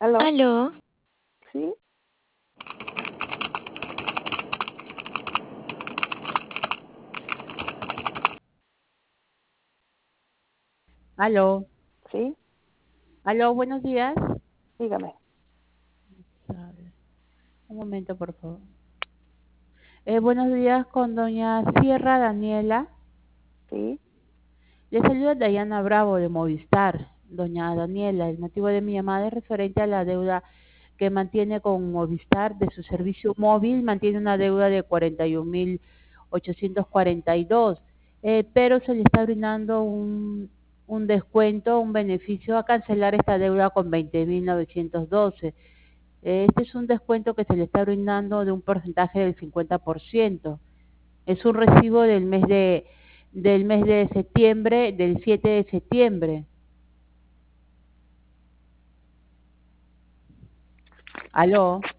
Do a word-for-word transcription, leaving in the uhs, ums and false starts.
¿Aló? ¿Aló? ¿Sí? Aló, ¿Sí? aló, buenos días. Dígame. A ver, un momento, por favor. Eh, buenos días con doña Sierra Daniela. ¿Sí? Le saluda Dayana Bravo de Movistar. Doña Daniela, el motivo de mi llamada es referente a la deuda que mantiene con Movistar de su servicio móvil. Mantiene una deuda de cuarenta y un mil ochocientos cuarenta y dos, eh, pero se le está brindando un, un descuento, un beneficio a cancelar esta deuda con veinte mil novecientos doce. Este es un descuento que se le está brindando de un porcentaje del cincuenta por ciento. Es un recibo del mes de del mes de septiembre, del siete de septiembre. ¿Aló?